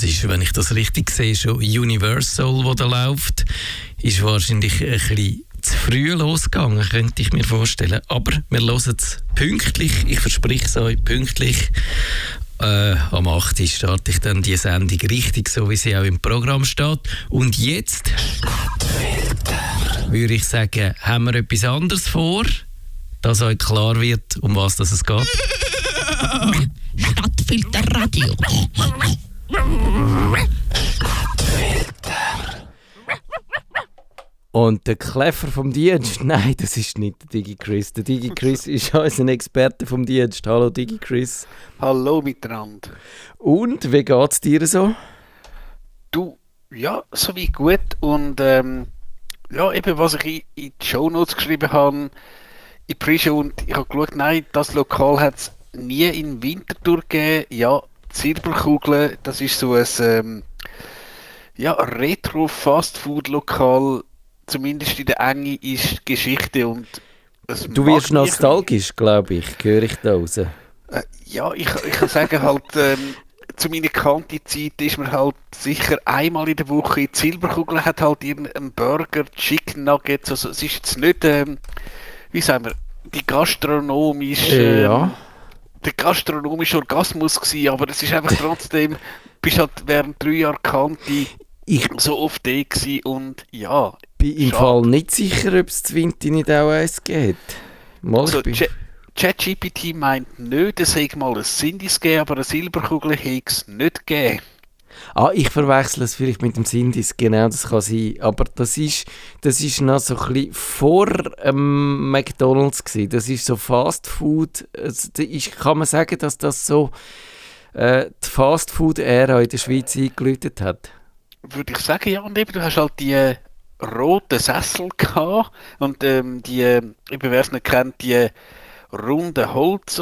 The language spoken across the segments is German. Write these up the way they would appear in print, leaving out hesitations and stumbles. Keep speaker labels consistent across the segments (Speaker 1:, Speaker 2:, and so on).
Speaker 1: Das ist, wenn ich das richtig sehe, schon Universal, wo da läuft. Ist wahrscheinlich ein bisschen zu früh losgegangen, könnte ich mir vorstellen. Aber wir hören es pünktlich, ich verspreche es euch, pünktlich. Am 8. Uhr starte ich dann die Sendung richtig, so wie sie auch im Programm steht. Und jetzt würde ich sagen, haben wir etwas anderes vor, dass euch klar wird, um was es geht.
Speaker 2: Stadtfilterradio.
Speaker 3: Und der Kleffer vom Dienst, nein, das ist nicht der DigiChris. Der DigiChris ist unser Experte vom Dienst. Hallo DigiChris.
Speaker 4: Hallo miteinander.
Speaker 3: Und, wie geht's dir so?
Speaker 4: Du, ja, soweit gut. Und ja, eben was ich in die Shownotes geschrieben habe, in Pre-Show, und ich habe geschaut, nein, das Lokal hat es nie in Winterthur gegeben. Ja, die Silberkugel, das ist so ein ja, Retro-Fastfood-Lokal, zumindest in der Enge ist Geschichte. Und
Speaker 3: du wirst nostalgisch, glaube ich, höre ich da raus.
Speaker 4: Ja, ich kann sagen, halt, zu meiner Kanti-Zeit ist man halt sicher einmal in der Woche in die Silberkugel, hat halt irgendeinen Burger, Chicken Nuggets, also es ist jetzt nicht, wie sagen wir, die gastronomische, der gastronomische Orgasmus gewesen, aber es ist einfach trotzdem, bist halt während 3 Jahren Kanti so oft da gewesen und ja.
Speaker 3: Bin im Fall nicht sicher, ob es zu Winter nicht auch eins geht.
Speaker 4: Also, ChatGPT meint nicht, es hätte mal ein Sindis gegeben, aber eine Silberkugel hätte es nicht gegeben.
Speaker 3: Ich verwechsel es vielleicht mit dem Sindis, genau, das kann sein. Aber das ist noch so ein bisschen vor McDonalds gewesen. Das ist so Fast Food. Kann man sagen, dass das so die Fast Food-Ära in der Schweiz eingeläutet hat?
Speaker 4: Würde ich sagen, ja. Und eben, du hast halt die roten Sessel gehabt und die, eben wer es nicht kennt, die runden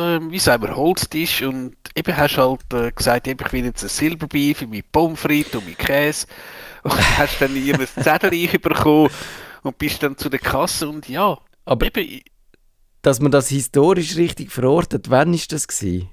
Speaker 4: Holztisch, und eben hast halt gesagt, eben, ich will jetzt ein Silberbeef mit Pommes frites und mit Käse, und hast dann ihr ein Zettel bekommen und bist dann zu der Kasse und ja.
Speaker 3: Aber eben, dass man das historisch richtig verortet, wann war das gewesen?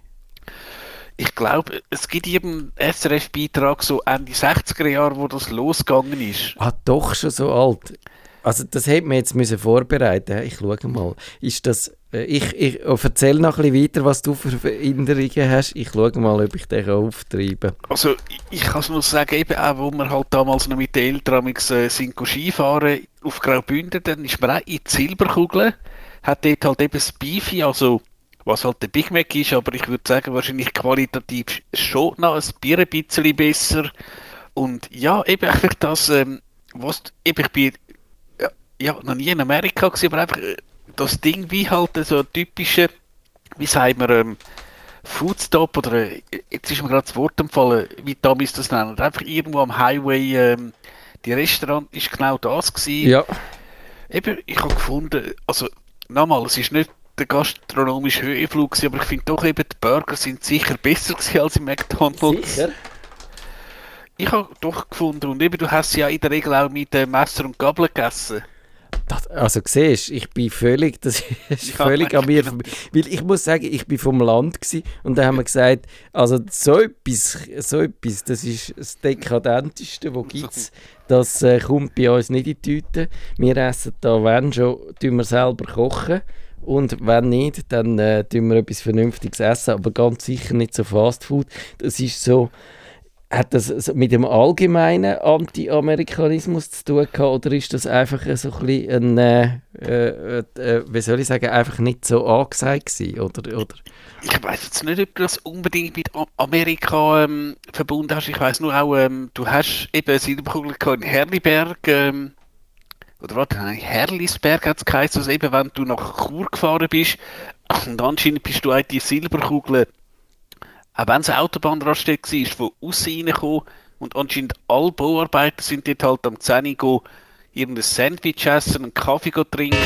Speaker 4: Ich glaube, es gibt eben einen SRF-Beitrag so Ende 60er Jahre, wo das losgegangen ist.
Speaker 3: Doch schon so alt. Also das hätte man jetzt müssen vorbereiten. Ich schaue mal. Ist das? Ich erzähl noch ein bisschen weiter, was du für Erinnerungen hast. Ich schaue mal, ob ich den auftreiben kann.
Speaker 4: Also ich kann es nur sagen, eben auch, wo wir halt damals noch mit den Eltern sind Skifahren auf Graubünden, dann ist man auch in die Silberkugel, hat dort halt eben das Beefy, also was halt der Big Mac ist, aber ich würde sagen, wahrscheinlich qualitativ schon noch ein bisschen besser. Und ja, eben einfach das, was, eben ich bin ja noch nie in Amerika gewesen, aber einfach das Ding wie halt so ein typischer, wie sagen wir, Foodstop, oder jetzt ist mir gerade das Wort empfallen, wie damals das nennen, einfach irgendwo am Highway, die Restaurant ist genau das gewesen.
Speaker 3: Ja.
Speaker 4: Eben, ich habe gefunden, also nochmal, es ist nicht der gastronomische Höhenflug gewesen, aber ich finde doch eben, die Burger sind sicher besser gewesen als im McDonalds.
Speaker 3: Sicher?
Speaker 4: Ich habe doch gefunden, und eben, du hast sie ja in der Regel auch mit Messer und Gabel gegessen.
Speaker 3: Also siehst, ich bin völlig, das ist völlig an mir vorbei. Weil ich muss sagen, ich bin vom Land gewesen, und da haben wir gesagt, also so etwas, das ist das Dekadenteste, was gibt. Das kommt bei uns nicht in die Tüte. Wir essen da, wenn schon, tun wir selber kochen. Und wenn nicht, dann tun wir etwas Vernünftiges essen, aber ganz sicher nicht so Fast Food. Das ist so, hat das mit dem allgemeinen Anti-Amerikanismus zu tun gehabt, oder ist das einfach so ein bisschen wie soll ich sagen, einfach nicht so angesagt gewesen, oder?
Speaker 4: Ich weiss jetzt nicht, ob du das unbedingt mit Amerika verbunden hast. Ich weiss nur auch, du hast eben Silberkugel in Herliberg, oder warte, nein, Herlisberg hat es geheißen, also eben, wenn du nach Chur gefahren bist, und anscheinend bist du auch die Silberkugel, auch wenn es eine Autobahnraststätte war, von aussen reingekommen, und anscheinend alle Bauarbeiter sind dort halt am 10 Uhr irgendein Sandwich essen, einen Kaffee trinken.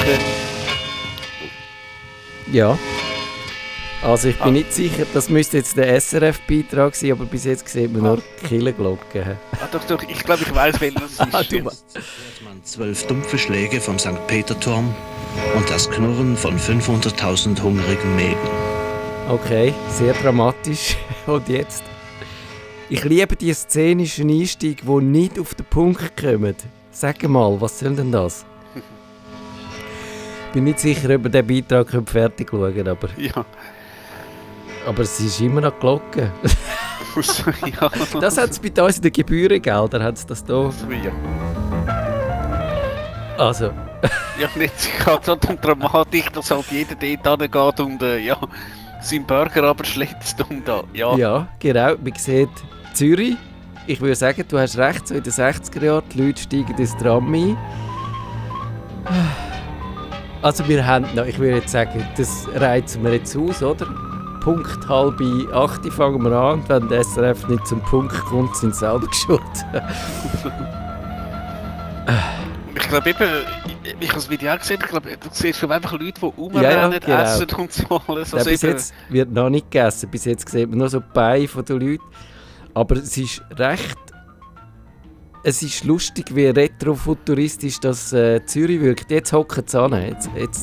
Speaker 3: Ja. Also ich bin nicht sicher, das müsste jetzt der SRF-Beitrag sein, aber bis jetzt sieht man nur Kirchenglocken.
Speaker 4: Doch, ich glaube, ich weiss, welches das ist.
Speaker 5: Hört man 12 dumpfe Schläge vom St. Peter-Turm und das Knurren von 500.000 hungrigen Mägen.
Speaker 3: Okay, sehr dramatisch. Und jetzt? Ich liebe die szenischen Einstiege, die nicht auf den Punkt kommen. Sag mal, was soll denn das? Ich bin nicht sicher, ob wir diesen Beitrag fertig schauen können, aber...
Speaker 4: Ja.
Speaker 3: Aber es ist immer noch Glocke.
Speaker 4: Ja.
Speaker 3: Das hat es bei uns in den Gebührengeldern, hat es das da.
Speaker 4: Ja.
Speaker 3: Also,
Speaker 4: Ja, nicht gerade so eine Dramatik, dass halt jeder dort hingeht und ja, seinen Burger aber schlägt und da, ja.
Speaker 3: ja, genau. Man sieht Zürich. Ich würde sagen, du hast recht, so in den 60er Jahren, die Leute steigen ins Tram ein. Also wir haben noch, ich würde jetzt sagen, das reizen wir jetzt aus, oder? Punkt 7:30 fangen wir an und wenn der SRF nicht zum Punkt kommt, sind sie selber schuld.
Speaker 4: Ich glaube eben, ich habe das Video auch gesehen, ich glaube, du siehst schon einfach Leute, die rumrennen,
Speaker 3: genau.
Speaker 4: essen und so alles.
Speaker 3: Ja,
Speaker 4: Also
Speaker 3: bis
Speaker 4: eben,
Speaker 3: jetzt wird noch nicht gegessen, bis jetzt sieht man nur so die Beine der Leute. Aber es ist recht... Es ist lustig, wie retrofuturistisch das Zürich wirkt. Jetzt hocken sie an. Jetzt.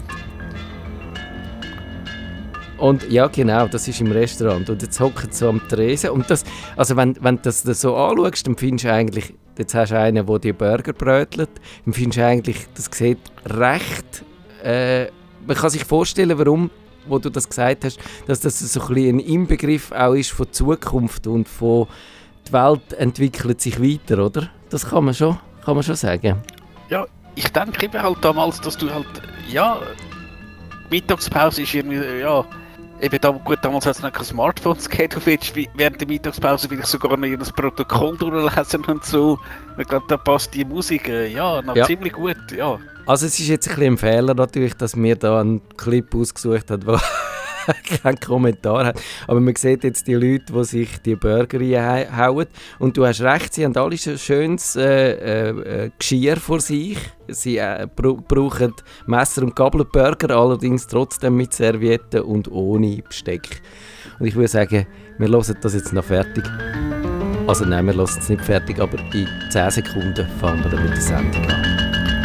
Speaker 3: Und ja, genau, das ist im Restaurant. Und jetzt hocken sie am Tresen. Und das, also wenn du das so anschaust, dann findest du eigentlich, jetzt hast du einen, der die Burger brötelt, dann findest du eigentlich, das sieht recht... man kann sich vorstellen, warum, wo du das gesagt hast, dass das so ein bisschen ein Inbegriff auch ist von Zukunft und von die Welt entwickelt sich weiter, oder? Das kann man schon sagen.
Speaker 4: ja, ich denke eben halt damals, dass du halt, ja, Mittagspause ist irgendwie, ja, eben da, gut, damals hat es noch keine Smartphones gegeben, du willst während der Mittagspause vielleicht sogar noch das Protokoll durchlesen und so. Ich glaube, da passt die Musik, ja, noch ziemlich gut, ja.
Speaker 3: Also es ist jetzt ein bisschen ein Fehler natürlich, dass wir da einen Clip ausgesucht haben, der keinen Kommentar hat. Aber man sieht jetzt die Leute, die sich die Burger reinhauen. Und du hast recht, sie haben alle so schönes Geschirr vor sich. Sie brauchen Messer und Gabel Burger, allerdings trotzdem mit Servietten und ohne Besteck. Und ich würde sagen, wir hören das jetzt noch fertig. Also nein, wir hören es nicht fertig, aber in 10 Sekunden fangen wir dann mit der Sendung an.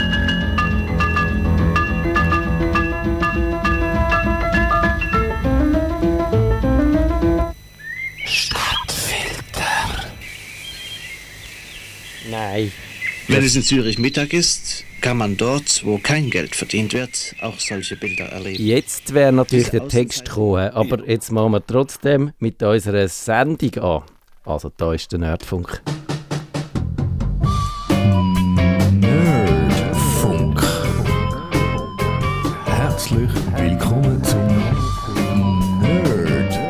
Speaker 3: Nein.
Speaker 5: Wenn es in Zürich Mittag ist, kann man dort, wo kein Geld verdient wird, auch solche Bilder erleben.
Speaker 3: Jetzt wäre natürlich
Speaker 5: Diese
Speaker 3: der Text gekommen, aber jetzt machen wir trotzdem mit unserer Sendung an. Also da ist der Nerdfunk.
Speaker 2: Nerdfunk. Herzlich willkommen zum Nerdfunk.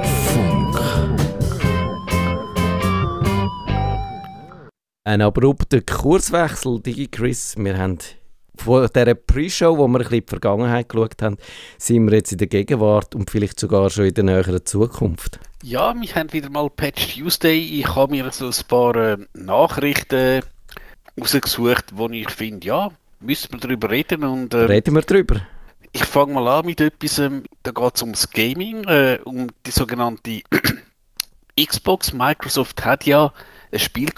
Speaker 3: Ein abrupter Kurswechsel, DigiChris. Wir haben vor dieser Pre-Show, wo wir ein bisschen in die Vergangenheit geschaut haben, sind wir jetzt in der Gegenwart und vielleicht sogar schon in der näheren Zukunft.
Speaker 4: Ja, wir haben wieder mal Patch Tuesday. Ich habe mir so ein paar Nachrichten rausgesucht, wo ich finde, ja, müssen wir darüber reden. Und,
Speaker 3: Reden wir darüber.
Speaker 4: ich fange mal an mit etwas, da geht es ums Gaming, um die sogenannte Xbox. Microsoft hat ja eine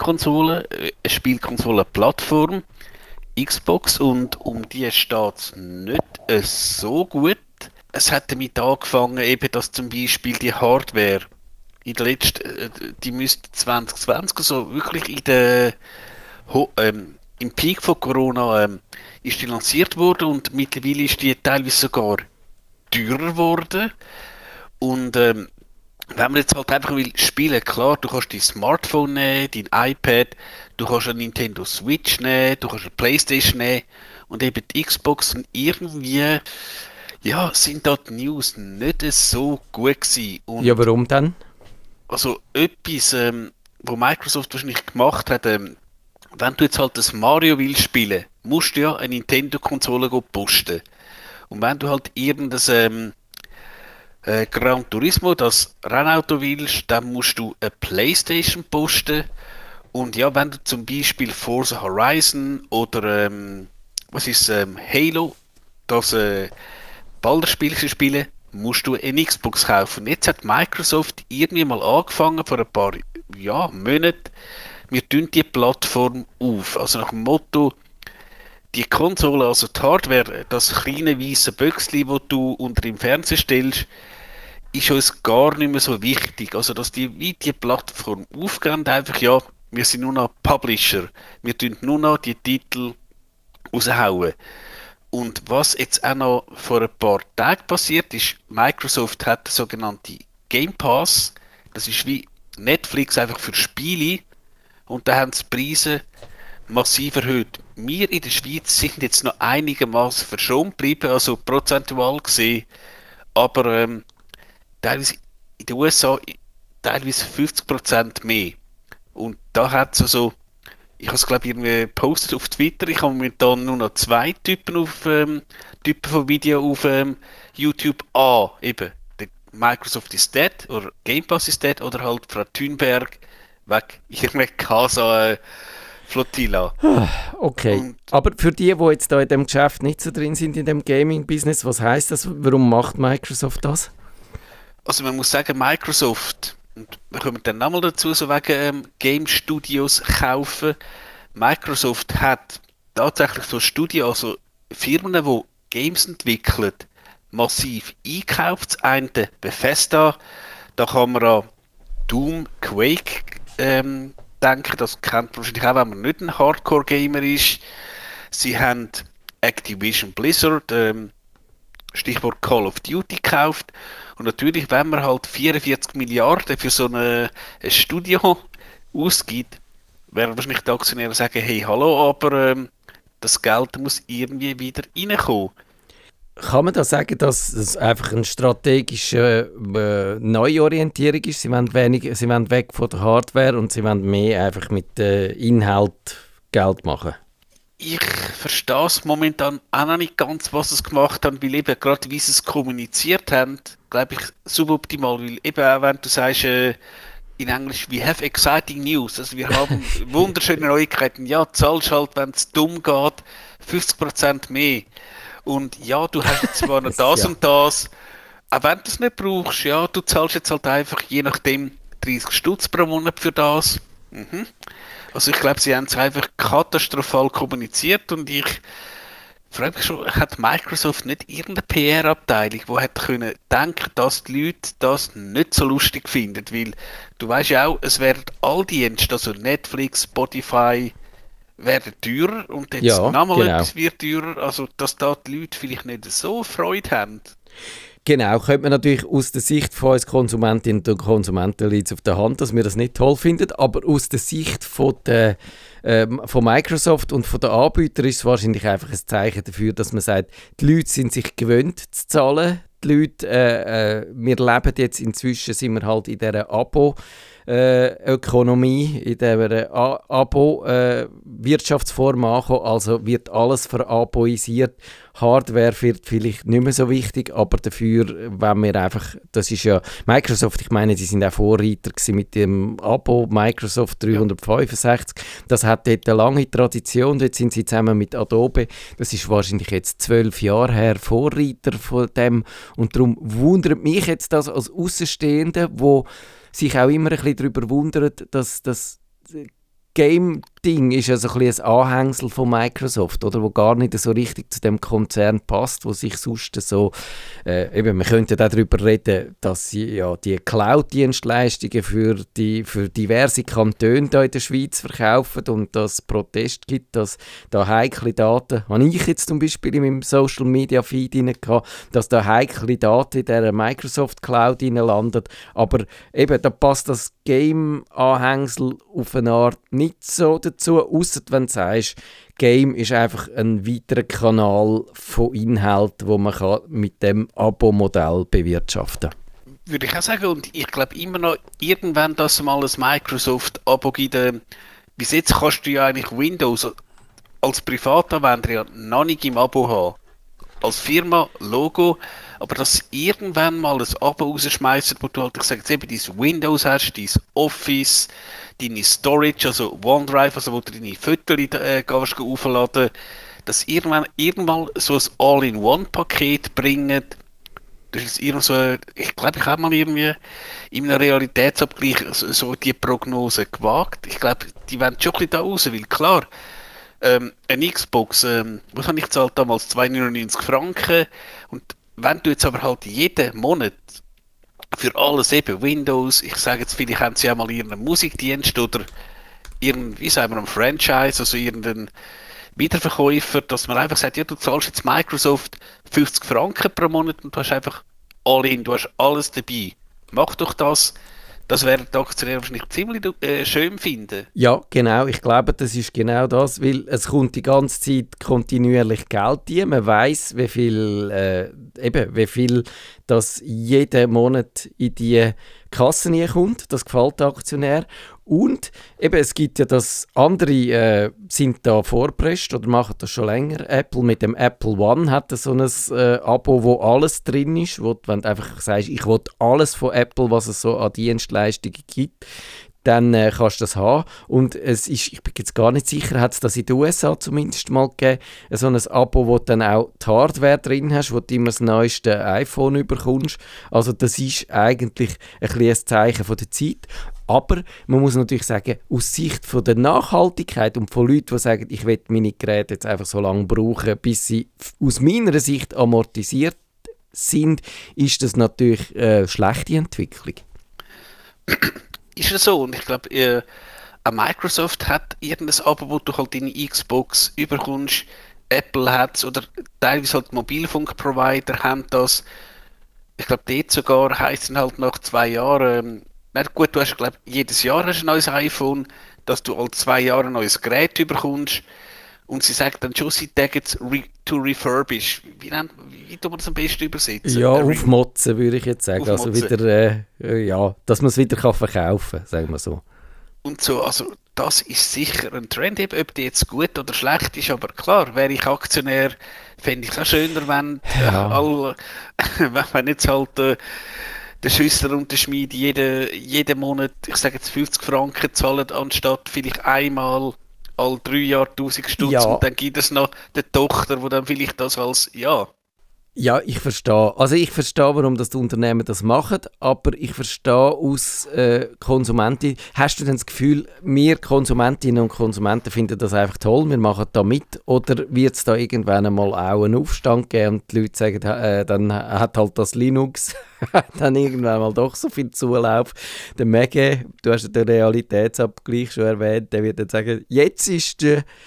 Speaker 4: Spielkonsolenplattform, Xbox, und um die steht es nicht so gut. Es hat damit angefangen, eben, dass zum Beispiel die Hardware in der letzten, die müsste 2020, also wirklich in der, im Peak von Corona ist die lanciert worden und mittlerweile ist die teilweise sogar teurer geworden. Und wenn man jetzt halt einfach will spielen, klar, du kannst dein Smartphone nehmen, dein iPad, du kannst eine Nintendo Switch nehmen, du kannst eine Playstation nehmen und eben die Xbox, und irgendwie, ja, sind da die News nicht so gut gewesen. Und
Speaker 3: Ja, warum dann?
Speaker 4: also etwas, wo Microsoft wahrscheinlich gemacht hat, wenn du jetzt halt das Mario willst spielen, musst du ja eine Nintendo-Konsole posten. Und wenn du halt irgendein Gran Turismo, das Rennauto willst, dann musst du eine Playstation posten. Und ja, wenn du zum Beispiel Forza Horizon oder Halo, das Ballerspiel spielen, musst du eine Xbox kaufen. Jetzt hat Microsoft irgendwie mal angefangen, vor ein paar Monaten, wir tun die Plattform auf. Also nach dem Motto, die Konsole, also die Hardware, das kleine weiße Böckchen, das du unter dem Fernseher stellst, ist uns gar nicht mehr so wichtig. Also, dass die Plattform aufgehen, einfach, ja, wir sind nur noch Publisher. Wir tun nur noch die Titel raushauen. Und was jetzt auch noch vor ein paar Tagen passiert ist, Microsoft hat den sogenannten Game Pass. Das ist wie Netflix einfach für Spiele. Und da haben die Preise massiv erhöht. Wir in der Schweiz sind jetzt noch einigermaßen verschont geblieben, also prozentual gesehen. Aber teilweise in den USA teilweise 50% mehr. Und da hat es also, ich habe es glaube ich irgendwie gepostet auf Twitter, ich habe momentan nur noch 2 Typen von Video auf YouTube. Eben, der Microsoft ist dead, oder Game Pass ist dead, oder halt Frau Thunberg weg irgendeine Casa Flotilla.
Speaker 3: Okay,
Speaker 4: Und
Speaker 3: aber für die jetzt da in dem Geschäft nicht so drin sind, in dem Gaming-Business, was heißt das? Warum macht Microsoft das?
Speaker 4: also man muss sagen, Microsoft, und wir kommen dann nochmal dazu, so wegen Game Studios kaufen. Microsoft hat tatsächlich so Studien, also Firmen, die Games entwickeln, massiv einkauft. Das eine Bethesda, da kann man an Doom, Quake denken, das kennt man wahrscheinlich auch, wenn man nicht ein Hardcore-Gamer ist. Sie haben Activision Blizzard, Stichwort Call of Duty gekauft. Und natürlich, wenn man halt 44 Milliarden für so ein Studio ausgibt, werden wahrscheinlich die Aktionäre sagen, hey, hallo, aber das Geld muss irgendwie wieder reinkommen.
Speaker 3: Kann man da sagen, dass es einfach eine strategische Neuorientierung ist? Sie wollen weg von der Hardware und sie wollen mehr einfach mit Inhalt Geld machen?
Speaker 4: Ich verstehe es momentan auch noch nicht ganz, was sie gemacht haben, weil eben gerade wie sie es kommuniziert haben, glaube ich, suboptimal, weil eben auch wenn du sagst, in Englisch, we have exciting news, also wir haben wunderschöne Neuigkeiten, ja, zahlst halt, wenn es dumm geht, 50% mehr. Und ja, du hast jetzt zwar noch das
Speaker 3: Ja.
Speaker 4: und das, auch wenn du es nicht brauchst, ja, du zahlst jetzt halt einfach je nachdem 30 Stutz pro Monat für das. Also ich glaube, sie haben es einfach katastrophal kommuniziert und ich frage mich schon, hat Microsoft nicht irgendeine PR-Abteilung, die hätte können denken, dass die Leute das nicht so lustig finden, weil du weißt ja auch, es werden all Dienste, also Netflix, Spotify, werden teurer und jetzt
Speaker 3: Ja,
Speaker 4: nochmal
Speaker 3: genau.
Speaker 4: etwas wird teurer, also dass da die Leute vielleicht nicht so Freude haben.
Speaker 3: Genau, könnte man natürlich aus der Sicht von uns Konsumentinnen und Konsumenten liegt es auf der Hand, dass wir das nicht toll finden, aber aus der Sicht von Microsoft und von den Anbietern ist es wahrscheinlich einfach ein Zeichen dafür, dass man sagt, die Leute sind sich gewöhnt zu zahlen, die Leute, wir leben jetzt inzwischen, sind wir halt in dieser Abo-Ökonomie, in dieser Abo-Wirtschaftsform angekommen, also wird alles veraboisiert. Hardware wird vielleicht nicht mehr so wichtig, aber dafür, wenn wir einfach, das ist ja, Microsoft, ich meine, die sind auch Vorreiter gewesen mit dem Abo, Microsoft 365, das hat dort eine lange Tradition, dort sind sie zusammen mit Adobe, das ist wahrscheinlich jetzt 12 Jahre her, Vorreiter von dem, und darum wundert mich jetzt das als Außenstehende, wo sich auch immer ein bisschen darüber wundert, dass das Game-Ding ist ja so ein bisschen ein Anhängsel von Microsoft, oder, wo gar nicht so richtig zu dem Konzern passt, wo sich sonst so, eben, wir könnten auch darüber reden, dass sie ja die Cloud-Dienstleistungen für diverse Kantone da in der Schweiz verkaufen und dass es Protest gibt, dass da heikle Daten, habe ich jetzt zum Beispiel in meinem Social-Media-Feed rein gehabt, dass da heikle Daten in dieser Microsoft Cloud landen, aber eben, da passt das Game-Anhängsel auf eine Art nicht so dazu, ausser wenn du sagst, Game ist einfach ein weiterer Kanal von Inhalt, wo man kann mit dem Abo-Modell bewirtschaften kann.
Speaker 4: Würde ich auch sagen, und ich glaube immer noch, irgendwann, dass es mal ein Microsoft-Abo gibt, bis jetzt kannst du ja eigentlich Windows als Privatanwender ja noch nicht im Abo haben. Als Firma, Logo, aber dass irgendwann mal ein Abo rausschmeißt, wo du halt, ich sage jetzt eben, dein Windows hast, dein Office, deine Storage, also OneDrive, also wo du deine Fotos kannst aufladen, dass irgendwann so ein All-in-One-Paket bringen. Das ist irgendwie so, ich glaube, ich habe mal irgendwie in einem Realitätsabgleich so die Prognose gewagt. Ich glaube, die wollen schon ein bisschen da raus, weil klar, eine Xbox, was habe ich gezahlt damals? 2,99 Franken. Und wenn du jetzt aber halt jeden Monat für alles eben Windows. Ich sage jetzt, vielleicht haben sie auch mal ihren Musikdienst oder wie sagen wir, ein Franchise, also irgendeinen Wiederverkäufer, dass man einfach sagt, ja, du zahlst jetzt Microsoft 50 Franken pro Monat und du hast einfach all in, du hast alles dabei. Mach doch das. Das werden die Aktionäre wahrscheinlich ziemlich schön finden.
Speaker 3: Ja, genau. Ich glaube, das ist genau das, weil es kommt die ganze Zeit kontinuierlich Geld rein. Man weiss, wie viel das jeden Monat in die Kassen kommt. Das gefällt den Aktionär. Und eben, es gibt ja das, andere sind da vorgepresst oder machen das schon länger. Apple mit dem Apple One hat so ein Abo, wo alles drin ist, wo wenn du einfach sagst, ich will alles von Apple, was es so an Dienstleistungen gibt, dann kannst du das haben. Und es ist, ich bin jetzt gar nicht sicher, hat es das in den USA zumindest mal gegeben, so ein Abo, wo du dann auch die Hardware drin hast, wo du immer das neueste iPhone überkommst. Also das ist eigentlich ein Zeichen von der Zeit. Aber man muss natürlich sagen, aus Sicht von der Nachhaltigkeit und von Leuten, die sagen, ich will meine Geräte jetzt einfach so lange brauchen, bis sie aus meiner Sicht amortisiert sind, ist das natürlich eine schlechte Entwicklung.
Speaker 4: Ist es so? Und ich glaube, Microsoft hat irgendein Abo, wo du halt deine Xbox überkommst, Apple hat es oder teilweise halt Mobilfunkprovider haben das. Ich glaube, dort sogar heisst es halt nach 2 Jahren, na gut, du hast, glaube jedes Jahr hast ein neues iPhone, dass du alle 2 Jahre ein neues Gerät überkommst. Und sie sagt dann schon, sie tagen es to refurbish. Wie tun wir das am besten übersetzen?
Speaker 3: Ja, aufmotzen würde ich jetzt sagen. Also wieder, dass man es wieder verkaufen kann, sagen wir so.
Speaker 4: Und so, also das ist sicher ein Trend, ob die jetzt gut oder schlecht ist, aber klar, wäre ich Aktionär, fände ich es auch schöner, wenn, wenn jetzt halt der Schüssler und der Schmied jeden Monat, ich sage jetzt 50 Franken zahlen, anstatt vielleicht einmal alle 3 Jahre 1000 Stutz, ja. Und dann gibt es noch die Tochter, die dann vielleicht das als,
Speaker 3: Ja, ich verstehe. Also ich verstehe, warum das die Unternehmen das machen, aber ich verstehe aus Konsumenten. Hast du denn das Gefühl, wir Konsumentinnen und Konsumenten finden das einfach toll, wir machen da mit? Oder wird es da irgendwann einmal auch einen Aufstand geben und die Leute sagen, dann hat halt das Linux dann irgendwann mal doch so viel Zulauf. Der Mege, du hast den Realitätsabgleich schon erwähnt, der wird dann sagen, jetzt ist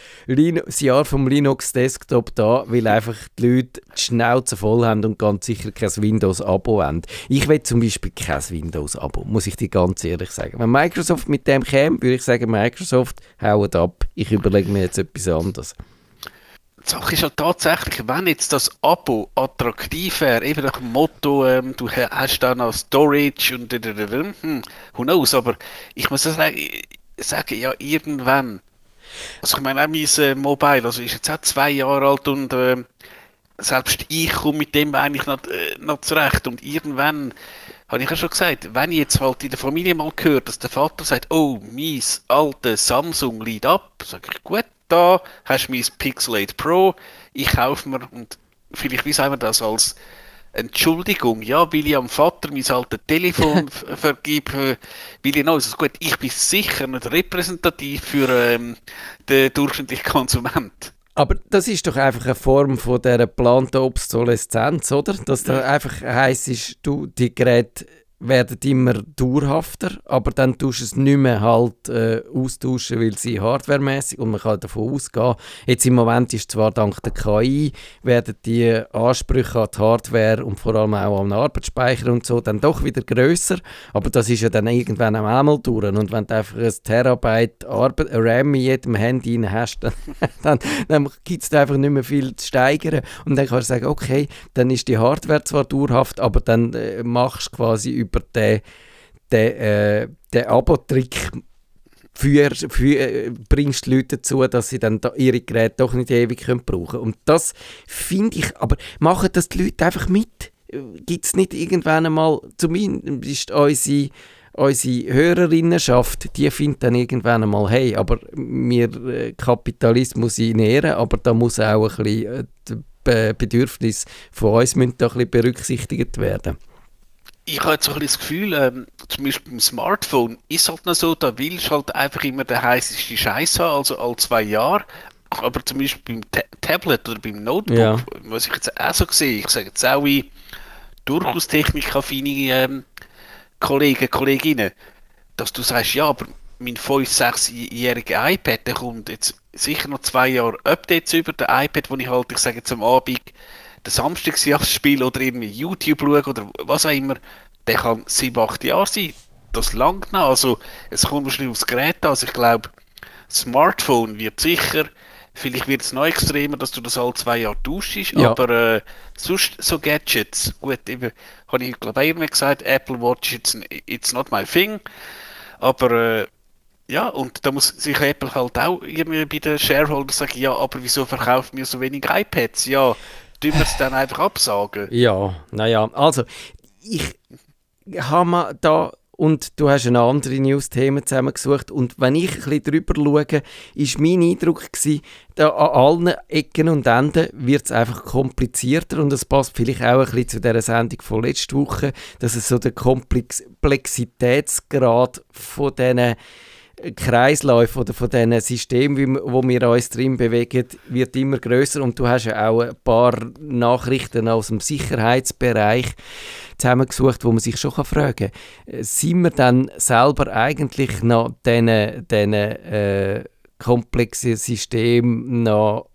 Speaker 3: das Jahr vom Linux Desktop da, weil einfach die Leute die Schnauze voll haben und ganz sicher kein Windows-Abo haben. Ich will zum Beispiel kein Windows-Abo, muss ich dir ganz ehrlich sagen. Wenn Microsoft mit dem käme, würde ich sagen, Microsoft, haut ab. Ich überlege mir jetzt etwas anderes.
Speaker 4: Die Sache ist ja tatsächlich, wenn jetzt das Abo attraktiv wäre, eben nach dem Motto, du hast dann noch Storage und who knows, aber ich muss sagen, ja, irgendwann. Also ich meine auch mein Mobile, also ist jetzt auch 2 Jahre alt und selbst ich komme mit dem eigentlich noch zurecht. Und irgendwann, habe ich ja schon gesagt, wenn ich jetzt halt in der Familie mal höre, dass der Vater sagt, oh, mein altes Samsung liegt ab, sage ich, gut, da hast du mein Pixel 8 Pro, ich kaufe mir, und vielleicht, wie sagen wir das, als Entschuldigung, ja, weil ich am Vater mein altes Telefon vergebe, will ich noch, also gut, ich bin sicher nicht repräsentativ für den durchschnittlichen Konsument.
Speaker 3: Aber das ist doch einfach eine Form von dieser geplanten Obsoleszenz, oder? Dass da einfach heisst, die Geräte werden immer dauerhafter, aber dann tust du es nicht mehr halt austauschen, weil sie hardwaremäßig, und man kann davon ausgehen, jetzt im Moment ist zwar dank der KI, werden die Ansprüche an die Hardware und vor allem auch an den Arbeitsspeicher und so dann doch wieder grösser, aber das ist ja dann irgendwann einmal durch, und wenn du einfach 1 Terabyte RAM in jedem Handy rein hast, dann gibt es da einfach nicht mehr viel zu steigern, und dann kannst du sagen, okay, dann ist die Hardware zwar dauerhaft, aber dann machst du quasi über den Abo-Trick bringst die Leute dazu, dass sie dann ihre Geräte doch nicht ewig brauchen können. Und das finde ich, aber machen das die Leute einfach mit? Gibt es nicht irgendwann einmal, zumindest unsere Hörerinnenschaft, die findet dann irgendwann einmal, hey, aber wir Kapitalismus in Ehren, aber da muss auch ein bisschen die Bedürfnisse von uns müssen da ein bisschen berücksichtigt werden.
Speaker 4: Ich habe jetzt so ein bisschen das Gefühl, zum Beispiel beim Smartphone ist es halt noch so, da willst du halt einfach immer den heisseste Scheiß haben, also alle 2 Jahre. Aber zum Beispiel beim Tablet oder beim Notebook, was ich jetzt auch so sehe, ich sage jetzt auch, wie durchaus technikaffine Kollegen, Kolleginnen, dass du sagst, ja, aber mein 5-, 6-jähriger iPad, der kommt jetzt sicher noch 2 Jahre Updates über den iPad, wo ich halt, ich sage jetzt am Abend, den Samstagsjahres spiele oder irgendwie YouTube schaue oder was auch immer, der kann 7, 8 Jahre sein. Das langt noch. Also, es kommt wahrscheinlich aufs Gerät an. Also, ich glaube, Smartphone wird sicher, vielleicht wird es noch extremer, dass du das alle 2 Jahre tauschst,
Speaker 3: Ja.
Speaker 4: aber sonst so Gadgets, gut, eben, habe ich glaube ich immer gesagt, Apple Watch, it's not my thing, aber ja, und da muss sich Apple halt auch irgendwie bei den Shareholders sagen, ja, aber wieso verkaufen wir so wenig iPads? Ja, tun wir es dann einfach absagen?
Speaker 3: Ja, naja, also ich habe mir da, und du hast eine andere News-Themen zusammengesucht, und wenn ich ein bisschen drüber schaue, ist mein Eindruck gewesen, da an allen Ecken und Enden wird es einfach komplizierter, und das passt vielleicht auch ein bisschen zu dieser Sendung von letzter Woche, dass es so der Komplexitätsgrad von diesen Kreisläufe oder von diesen Systemen, wo wir uns drin bewegen, wird immer grösser, und du hast ja auch ein paar Nachrichten aus dem Sicherheitsbereich zusammengesucht, wo man sich schon fragen kann, sind wir dann selber eigentlich noch diesen komplexen Systemen noch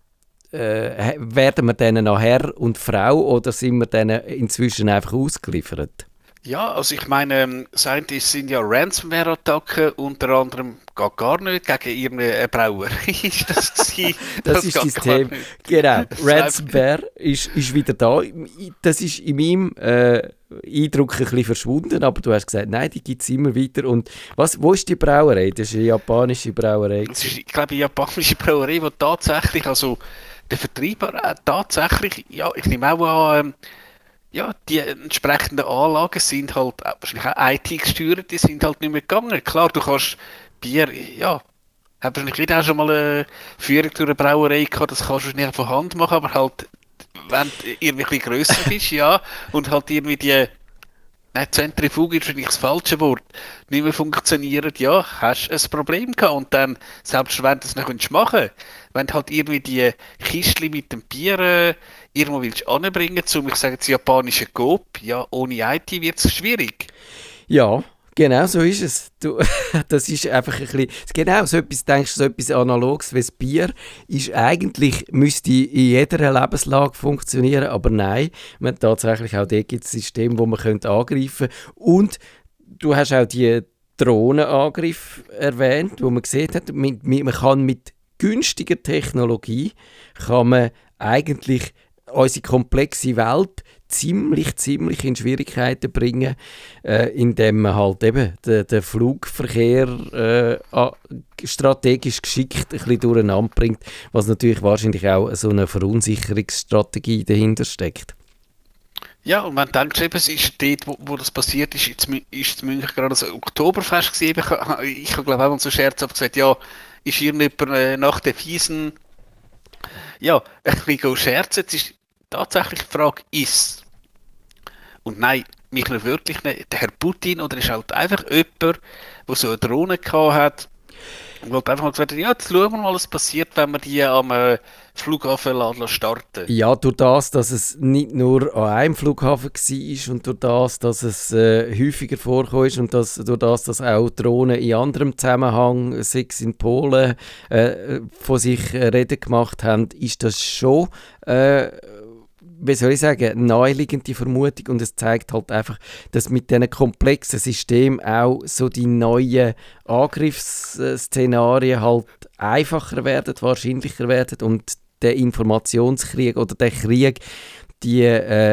Speaker 3: werden wir denen noch Herr und Frau, oder sind wir denen inzwischen einfach ausgeliefert?
Speaker 4: Ja, also ich meine, Scientists sind ja Ransomware-Attacken, unter anderem geht gar nicht gegen irgendeine Brauerei. Ist das gewesen?
Speaker 3: Das ist das Thema. Genau, Ransomware ist wieder da. Das ist in meinem Eindruck ein bisschen verschwunden, aber du hast gesagt, nein, die gibt es immer wieder. Und wo ist die Brauerei? Das ist eine japanische Brauerei.
Speaker 4: Das ist, ich glaube, eine japanische Brauerei, die tatsächlich, also der Vertreiber tatsächlich, ja, ich nehme auch an, ja, die entsprechenden Anlagen sind halt wahrscheinlich auch IT-gesteuert, die sind halt nicht mehr gegangen. Klar, du kannst Bier, ja, hast wahrscheinlich wieder auch schon mal eine Führung durch eine Brauerei gehabt, das kannst du nicht von Hand machen, aber halt, wenn du irgendwie ein bisschen grösser bist, ja, und halt irgendwie die, nein, Zentrifuge ist wahrscheinlich das falsche Wort, nicht mehr funktionieren, ja, hast du ein Problem gehabt. Und dann, selbst wenn du es nicht machen kannst, wenn du halt irgendwie die Kistchen mit dem Bier irgendwo willst anbringen, zum, ich sage jetzt, japanischen Coop, ja, ohne IT wird es schwierig.
Speaker 3: Ja, genau so ist es. Das ist einfach ein bisschen, genau so etwas, denkst du, so etwas Analoges wie das Bier ist eigentlich, müsste in jeder Lebenslage funktionieren, aber nein, man tatsächlich auch dort gibt es Systeme, wo man angreifen könnte. Und du hast auch die Drohnenangriffe erwähnt, wo man gesehen hat, man kann mit günstiger Technologie kann man eigentlich unsere komplexe Welt ziemlich in Schwierigkeiten bringen, indem man halt eben den Flugverkehr strategisch geschickt ein bisschen durcheinander bringt, was natürlich wahrscheinlich auch so eine Verunsicherungsstrategie dahinter steckt.
Speaker 4: Ja, und wenn du denkst, eben, es ist dort, wo das passiert ist, ist in München gerade so Oktoberfest gewesen. Ich habe glaube auch mal so scherzhaft gesagt, ja, ist irgendjemand nach der fiesen, ja, ein bisschen scherzen. Jetzt ist tatsächlich die Frage, ist. Und nein, nicht nur wirklich nicht der Herr Putin, oder ist halt einfach jemand, der so eine Drohne gehabt hat und wollte einfach mal gesagt, ja, jetzt schauen wir mal, was passiert, wenn wir die am Flughafen starten.
Speaker 3: Ja, durch das, dass es nicht nur an einem Flughafen war und durch das, dass es häufiger vorgekommen ist und durch das, dass auch Drohnen in anderem Zusammenhang, sei es in Polen, von sich reden gemacht haben, ist das schon wie soll ich sagen, naheliegende Vermutung, und es zeigt halt einfach, dass mit diesen komplexen Systemen auch so die neuen Angriffsszenarien halt einfacher werden, wahrscheinlicher werden, und der Informationskrieg oder der Krieg, die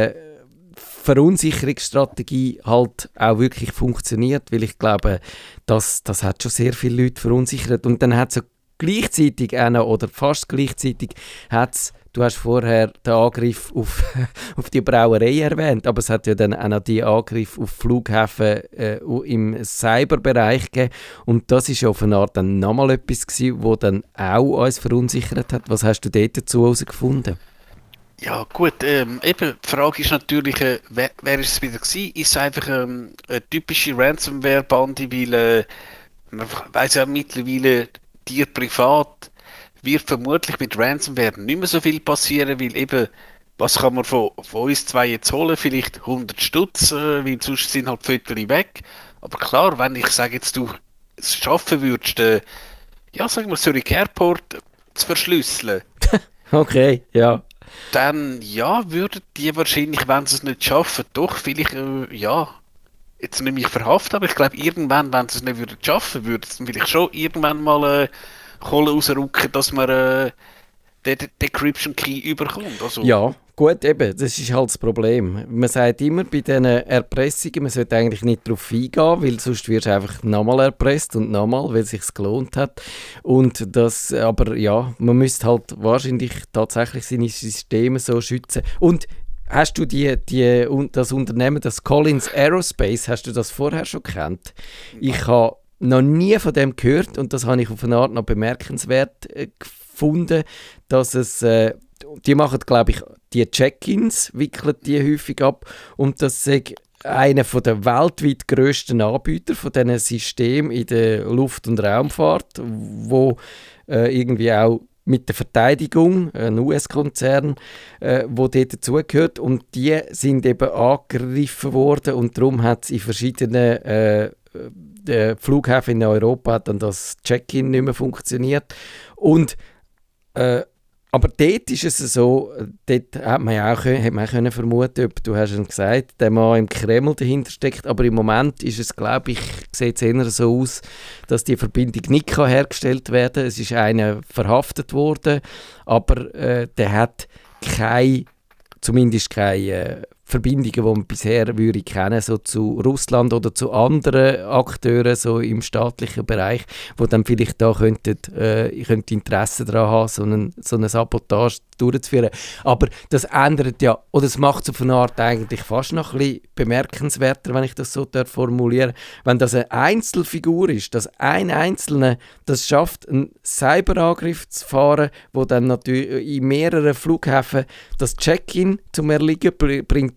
Speaker 3: Verunsicherungsstrategie halt auch wirklich funktioniert, weil ich glaube, das hat schon sehr viele Leute verunsichert, und dann hat es gleichzeitig oder fast gleichzeitig hat's. Du hast vorher den Angriff auf die Brauerei erwähnt, aber es hat ja dann auch noch die Angriffe auf Flughäfen im Cyberbereich gegeben. Und das ist ja auf eine Art dann nochmal etwas gewesen, was dann auch uns verunsichert hat. Was hast du dort dazu herausgefunden?
Speaker 4: Ja gut, eben, die Frage ist natürlich, wer ist es wieder gewesen? Ist es einfach eine typische Ransomware-Bande, weil man weiss ja mittlerweile, dir privat wird vermutlich mit Ransomware nicht mehr so viel passieren, weil eben was kann man von uns zwei jetzt holen? Vielleicht 100 Stutz, weil sonst sind halt Fotos weg. Aber klar, wenn ich sage jetzt, du es schaffen würdest, ja, sagen wir Zurich Airport zu verschlüsseln,
Speaker 3: Okay, ja.
Speaker 4: dann ja, würden die wahrscheinlich, wenn sie es nicht schaffen, doch vielleicht, ja, jetzt nicht mich verhaften, aber ich glaube, irgendwann, wenn sie es nicht würden schaffen, würden sie vielleicht schon irgendwann mal Kohle rausrücken, dass man den Decryption Key überkommt. Also,
Speaker 3: Ja, gut, eben, das ist halt das Problem. Man sagt immer bei diesen Erpressungen, man sollte eigentlich nicht darauf eingehen, weil sonst wirst du einfach nochmal erpresst und nochmal, weil es sich gelohnt hat. Und das, aber ja, man müsste halt wahrscheinlich tatsächlich seine Systeme so schützen. Und hast du das Unternehmen, das Collins Aerospace, hast du das vorher schon gekannt? Ich habe noch nie von dem gehört und das habe ich auf eine Art noch bemerkenswert gefunden, dass es, die machen, glaube ich, die Check-ins, wickeln die häufig ab und das ist einer der weltweit grössten Anbieter von diesen Systemen in der Luft- und Raumfahrt, wo irgendwie auch mit der Verteidigung, ein US-Konzern, wo dort dazugehört und die sind eben angegriffen worden und darum hat es in verschiedenen Flughäfen in Europa hat dann das Check-in nicht mehr funktioniert und aber dort ist es so, dort hat man ja auch können vermuten, ob, du hast schon gesagt, der Mann im Kreml dahinter steckt, aber im Moment ist es, glaube ich, sieht es eher so aus, dass die Verbindung nicht hergestellt werden kann. Es ist einer verhaftet worden, aber der hat zumindest keine Verbindungen, die man bisher würde kennen, so zu Russland oder zu anderen Akteuren so im staatlichen Bereich, die dann vielleicht da könnten Interesse daran haben, so eine Sabotage durchzuführen. Aber das ändert ja, oder es macht es auf eine Art eigentlich fast noch ein bisschen bemerkenswerter, wenn ich das so formuliere, wenn das eine Einzelfigur ist, dass ein Einzelner das schafft, einen Cyberangriff zu fahren, wo dann natürlich in mehreren Flughäfen das Check-in zum Erliegen bringt,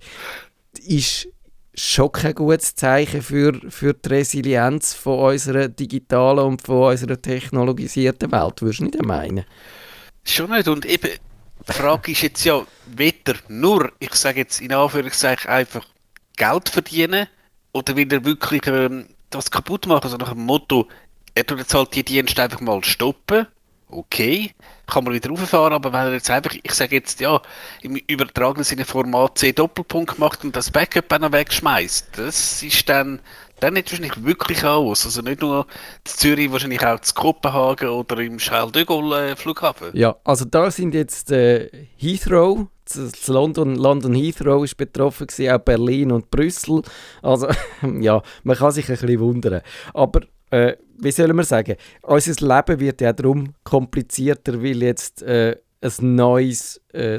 Speaker 3: ist schon kein gutes Zeichen für die Resilienz von unserer digitalen und von unserer technologisierten Welt, würdest du nicht meinen?
Speaker 4: schon nicht. Und eben, die Frage ist jetzt ja, will er nur, ich sage jetzt in Anführungszeichen, einfach Geld verdienen oder will er wirklich das kaputt machen? Also nach dem Motto, er tut jetzt halt die Dienste einfach mal stoppen. Okay, kann man wieder rauffahren, aber wenn er jetzt einfach, ich sage jetzt ja, im übertragenen Sinne Format C Doppelpunkt macht und das Backup dann wegschmeißt, das ist dann nicht wahrscheinlich wirklich aus. Also nicht nur in Zürich, wahrscheinlich auch in Kopenhagen oder im Charles de Gaulle Flughafen.
Speaker 3: Ja, also da sind jetzt Heathrow, das London Heathrow ist betroffen gewesen, auch Berlin und Brüssel. Also ja, man kann sich ein bisschen wundern. Aber wie soll man sagen, unser Leben wird ja darum komplizierter, weil jetzt ein neues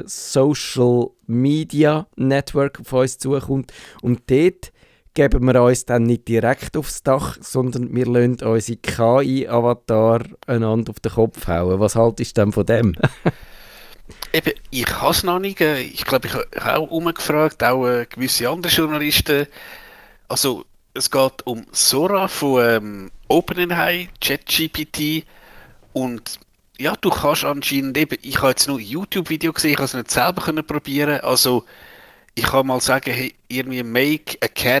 Speaker 3: Social Media Network auf uns zukommt und dort geben wir uns dann nicht direkt aufs Dach, sondern wir lassen unsere KI-Avatar einander auf den Kopf hauen. Was haltest du denn von dem?
Speaker 4: Eben, ich habe es noch nicht. Ich glaube, ich habe auch umgefragt, auch gewisse andere Journalisten. Also, es geht um Sora von OpenAI, ChatGPT und ja, du kannst anscheinend eben, ich habe jetzt nur ein YouTube-Video gesehen, ich habe es nicht selber probieren. Also, ich kann mal sagen, hey, irgendwie make a cat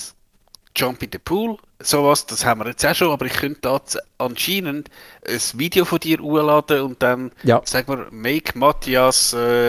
Speaker 4: jump in the pool, sowas, das haben wir jetzt auch schon, aber ich könnte da anscheinend ein Video von dir hochladen und dann, sagen wir, make Matthias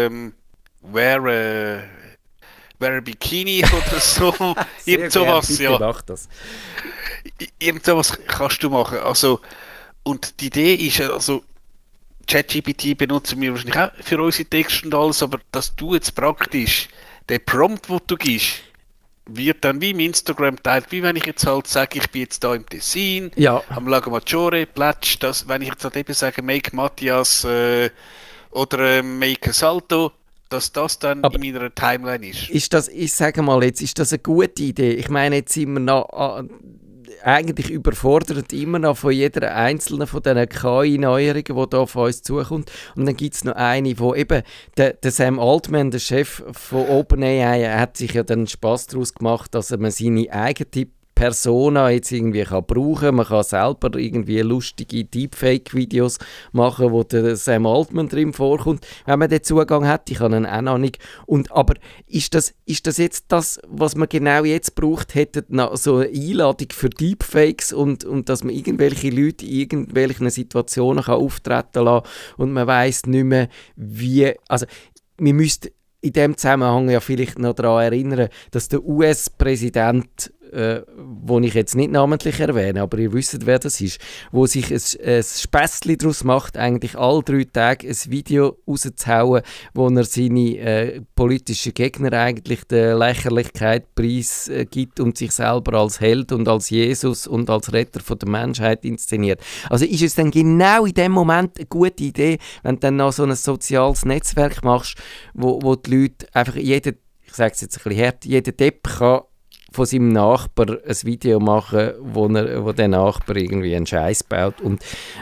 Speaker 4: wear a Bikini oder so. Irgend sowas, ja.
Speaker 3: Mach das.
Speaker 4: Irgend sowas kannst du machen. Also, und die Idee ist, also, ChatGPT benutzen wir wahrscheinlich auch für unsere Texte und alles, aber dass du jetzt praktisch den Prompt, den du gibst, wird dann wie im Instagram teilt, wie wenn ich jetzt halt sage, ich bin jetzt da im Tessin, am Lago Maggiore, Platsch, das, wenn ich jetzt halt eben sage, make Matthias oder make a Salto, dass das dann in meiner Timeline ist.
Speaker 3: Ist das, ich sage mal jetzt, ist das eine gute Idee? Ich meine, jetzt sind wir noch eigentlich überfordert immer noch von jeder einzelnen von diesen KI-Neuerungen, die da auf uns zukommt. Und dann gibt es noch eine, wo eben der Sam Altman, der Chef von OpenAI, hat sich ja dann Spass daraus gemacht, dass man seine eigene Persona jetzt irgendwie kann brauchen. Man kann selber irgendwie lustige Deepfake-Videos machen, wo der Sam Altman drin vorkommt, wenn man den Zugang hat. Ich habe ihn auch noch nicht. Aber ist das jetzt das, was man genau jetzt braucht, hätte so eine Einladung für Deepfakes und dass man irgendwelche Leute in irgendwelchen Situationen kann auftreten lassen und man weiss nicht mehr, wie... Also, wir müssten in dem Zusammenhang ja vielleicht noch daran erinnern, dass der US-Präsident, wo ich jetzt nicht namentlich erwähne, aber ihr wisst, wer das ist, wo sich ein Späßchen daraus macht, eigentlich alle 3 Tage ein Video rauszuhauen, wo er seine politischen Gegner eigentlich der Lächerlichkeit preisgibt und sich selber als Held und als Jesus und als Retter von der Menschheit inszeniert. Also ist es dann genau in dem Moment eine gute Idee, wenn du dann noch so ein soziales Netzwerk machst, wo die Leute einfach ich sage es jetzt ein bisschen hart, jeder Depp kann von seinem Nachbar ein Video machen, wo der Nachbar irgendwie einen Scheiß baut. Und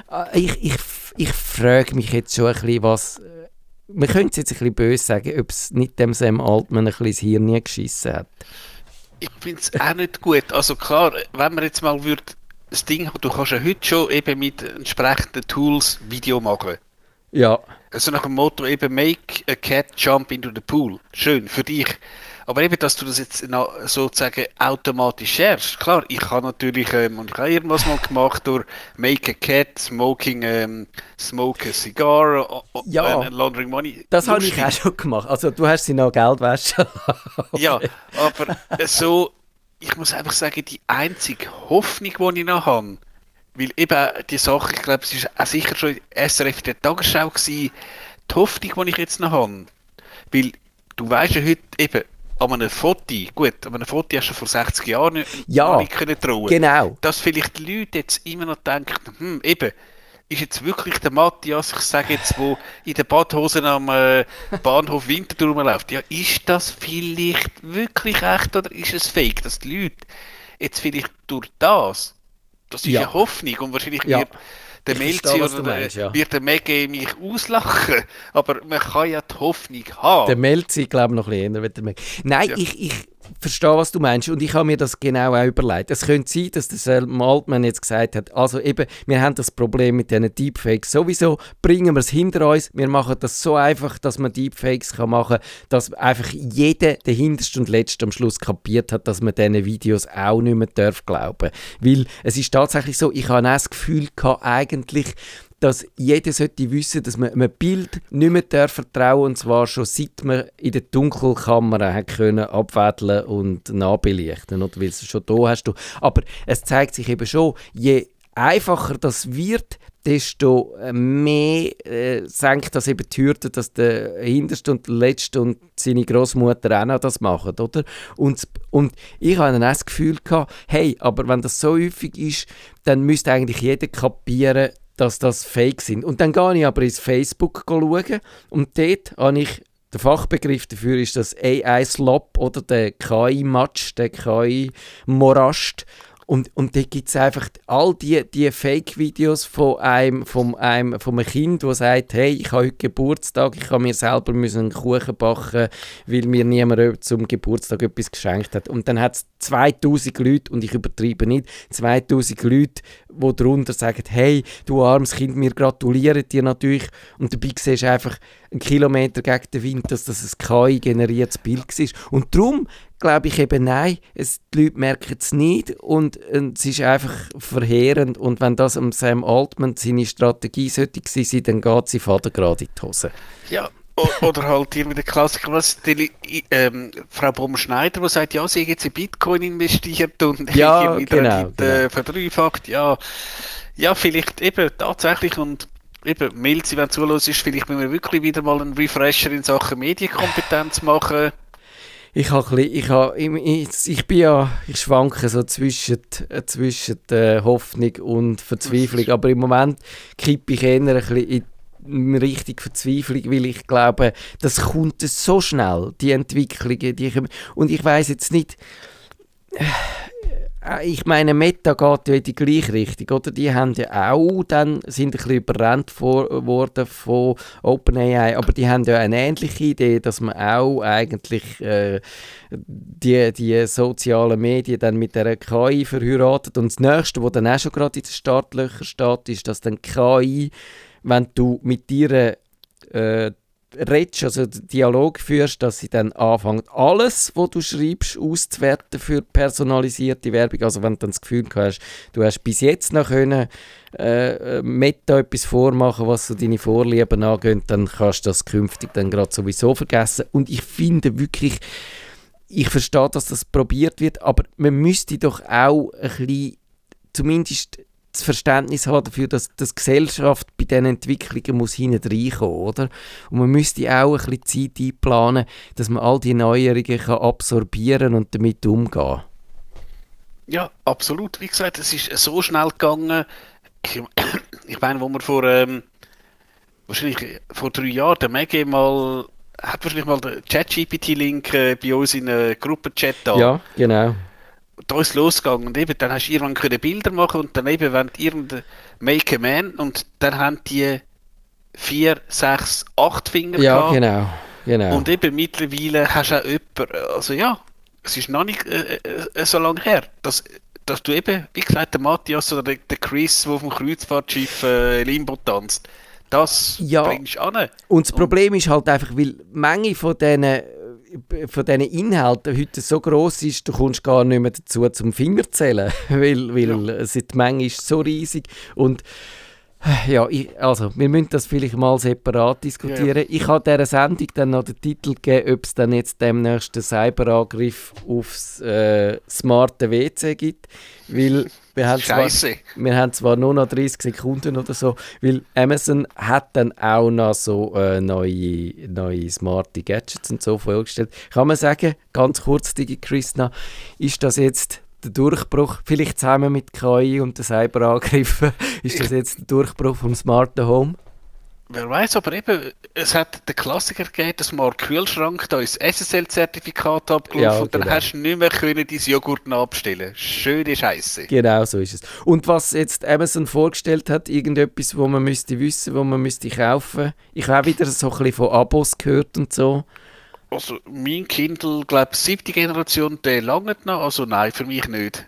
Speaker 3: ich frage mich jetzt schon ein bisschen, was... Man könnte es jetzt ein bisschen böse sagen, ob es nicht dem Sam Altman ein bisschen das Hirn geschissen hat.
Speaker 4: Ich finde es auch nicht gut. Also klar, wenn man jetzt mal das Ding, du kannst ja heute schon eben mit entsprechenden Tools Video machen.
Speaker 3: Ja.
Speaker 4: Also nach dem Motto eben «Make a cat jump into the pool». Schön, für dich. Aber eben, dass du das jetzt sozusagen automatisch sharest. Klar, ich habe natürlich und ich habe irgendwas mal gemacht durch «Make a cat smoking smoke a cigar laundering money».
Speaker 3: Das habe ich auch schon gemacht. Also du hast sie noch Geld waschen lassen.
Speaker 4: Ja, aber so, ich muss einfach sagen, die einzige Hoffnung, die ich noch habe, weil eben die Sache, ich glaube, es war auch sicher schon SRF in der Tagesschau gewesen, die Hoffnung, die ich jetzt noch habe. Weil du weißt ja heute eben, an einem Foto hast du vor 60 Jahren nicht können trauen.
Speaker 3: Genau.
Speaker 4: Dass vielleicht die Leute jetzt immer noch denken, eben, ist jetzt wirklich der Matthias, ich sage jetzt, wo in den Badhosen am Bahnhof Winterthur rumläuft, ja, ist das vielleicht wirklich echt oder ist es fake, dass die Leute jetzt vielleicht durch das ist eine Hoffnung und wahrscheinlich wird der Melzi oder wird der Mege mich auslachen, aber man kann ja die Hoffnung haben.
Speaker 3: Der Melzi, glaube ich, noch ein bisschen eher. Der Nein, ja. Ich verstehe, was du meinst und ich habe mir das genau auch überlegt. Es könnte sein, dass der Sam Altman jetzt gesagt hat, also eben, wir haben das Problem mit diesen Deepfakes sowieso, bringen wir es hinter uns, wir machen das so einfach, dass man Deepfakes machen kann, dass einfach jeder, der Hinterste und Letzte am Schluss kapiert hat, dass man diesen Videos auch nicht mehr glauben darf. Weil es ist tatsächlich so, ich habe auch das Gefühl gehabt, eigentlich, dass jeder sollte wissen, dass man einem Bild nicht mehr vertrauen und zwar schon seit man in der Dunkelkamera hat können abwählen und nachbelichten, oder? Weil es schon da hast du. Aber es zeigt sich eben schon, je einfacher das wird, desto mehr senkt das eben die Hürde, dass der Hinterste und der Letzte und seine Großmutter auch noch das machen, oder? Und ich habe dann auch das Gefühl gehabt, hey, aber wenn das so häufig ist, dann müsste eigentlich jeder kapieren, dass das Fake sind. Und dann gehe ich aber ins Facebook schauen und dort habe ich, der Fachbegriff dafür ist das AI-Slop oder der KI-Matsch, der KI-Morast. Und dort gibt es einfach all die Fake-Videos von einem Kind, das sagt, hey, ich habe heute Geburtstag, ich habe mir selber einen Kuchen backen, weil mir niemand zum Geburtstag etwas geschenkt hat. Und dann hat es 2000 Leute, und ich übertreibe nicht, 2000 Leute, die darunter sagen, hey, du armes Kind, wir gratulieren dir natürlich. Und dabei siehst du einfach einen Kilometer gegen den Wind, dass das ein KI-generiertes Bild war. Und darum glaube ich eben, nein, die Leute merken es nicht und es ist einfach verheerend. Und wenn das am Sam Altman seine Strategie sollte gewesen sein, dann geht sie Vater gerade in die Hose.
Speaker 4: Ja, oder halt irgendwie der Klassiker, Frau Baum-Schneider, die sagt, ja, sie hat jetzt in Bitcoin investiert und
Speaker 3: ja,
Speaker 4: genau. Verdreifacht. Ja, vielleicht eben tatsächlich und eben, Melzi, wenn du zuhörst, ist vielleicht müssen wir wirklich wieder mal einen Refresher in Sachen Medienkompetenz machen.
Speaker 3: Ich schwanke so zwischen Hoffnung und Verzweiflung, aber im Moment kippe ich eher ein bisschen in Richtung Verzweiflung, weil ich glaube, das kommt so schnell, die Entwicklungen, und ich weiss jetzt nicht, ich meine, Meta geht ja in die gleiche Richtung, oder? Die haben ja auch dann, sind ein bisschen überrannt worden von OpenAI, aber die haben ja eine ähnliche Idee, dass man auch eigentlich die sozialen Medien dann mit der KI verheiratet. Und das Nächste, was dann auch schon gerade in den Startlöchern steht, ist, dass dann KI, wenn du mit dir redest, also Dialog führst, dass sie dann anfängt, alles, was du schreibst, auszuwerten für personalisierte Werbung. Also wenn du dann das Gefühl hast, du hast bis jetzt noch können, Meta etwas vormachen, was so deine Vorlieben angeht, dann kannst du das künftig dann gerade sowieso vergessen. Und ich finde wirklich, ich verstehe, dass das probiert wird, aber man müsste doch auch ein bisschen, zumindest das Verständnis haben dafür, dass die Gesellschaft bei diesen Entwicklungen muss hinten reinkommen, oder? Und man müsste auch ein bisschen Zeit einplanen, dass man all die Neuerungen kann absorbieren und damit umgehen.
Speaker 4: Ja, absolut. Wie gesagt, es ist so schnell gegangen. Ich meine, wo wir wahrscheinlich vor 3 Jahren, der Maggie hat wahrscheinlich mal den ChatGPT-Link bei uns in einem Gruppenchat da.
Speaker 3: Ja, genau.
Speaker 4: Da ist es losgegangen und eben, dann hast du irgendwann können Bilder machen und dann eben, wenn irgendein Make a Man und dann haben die 4, 6, 8 Finger gehabt.
Speaker 3: Ja, genau.
Speaker 4: Und eben mittlerweile hast du auch jemanden, also ja, es ist noch nicht so lange her, dass du eben, wie gesagt, der Matthias oder der Chris, der auf dem Kreuzfahrtschiff Limbo tanzt, das bringst du an.
Speaker 3: Und das Problem ist halt einfach, weil die Menge von diesen Inhalten heute so gross ist, du kommst gar nicht mehr dazu zum Fingerzählen, weil die Menge ist so riesig und ja, wir müssen das vielleicht mal separat diskutieren. Ja. Ich habe dieser Sendung dann noch den Titel gegeben, ob es dann jetzt demnächst einen Cyberangriff aufs smarte WC gibt, weil wir haben zwar nur noch 30 Sekunden oder so, weil Amazon hat dann auch noch so neue smarte Gadgets und so vorgestellt. Kann man sagen, ganz kurz, Christina, ist das jetzt der Durchbruch, vielleicht zusammen mit KI und den Cyberangriffen, ist das jetzt der Durchbruch vom smarten Home?
Speaker 4: Wer weiß, aber eben, es hat den Klassiker gegeben, dass man Kühlschrank da ins SSL-Zertifikat abgelaufen und dann hast du nicht mehr dein Joghurt abstellen. Schöne Scheiße.
Speaker 3: Genau, so ist es. Und was jetzt Amazon vorgestellt hat, irgendetwas, wo man müsste wissen, wo man müsste kaufen. Ich habe auch wieder so ein bisschen von Abos gehört und so.
Speaker 4: Also mein Kindle, glaube ich, 7. Generation, der langt noch, also nein, für mich nicht.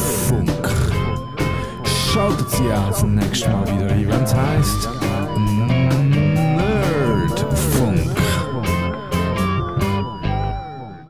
Speaker 2: Nerdfunk. Schaltet Sie auch das nächste Mal wieder ein, wenn es heisst